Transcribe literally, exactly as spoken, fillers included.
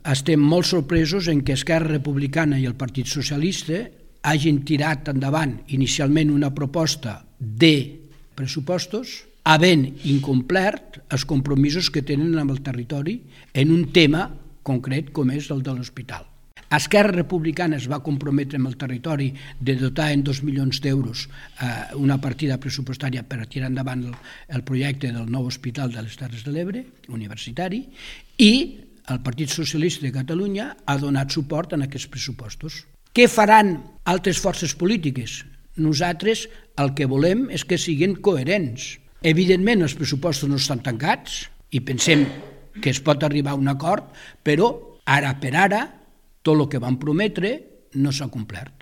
Estem molt sorpresos en què Esquerra Republicana i el Partit Socialista hagin tirat endavant inicialment una proposta de pressupostos havent incomplert els compromisos que tenen amb el territori en un tema concret com és el de l'hospital. Esquerra Republicana es va comprometre amb el territori de dotar en dos milions d'euros eh, una partida pressupostària per tirar endavant el, el projecte del nou hospital de les Terres de l'Ebre, universitari, i el Partit Socialista de Catalunya ha donat suport a aquests pressupostos. Què faran altres forces polítiques? Nosaltres el que volem és que siguin coherents. Evidentment els pressupostos no estan tancats i pensem que es pot arribar a un acord, però ara per ara tot el que van prometre no s'ha complert.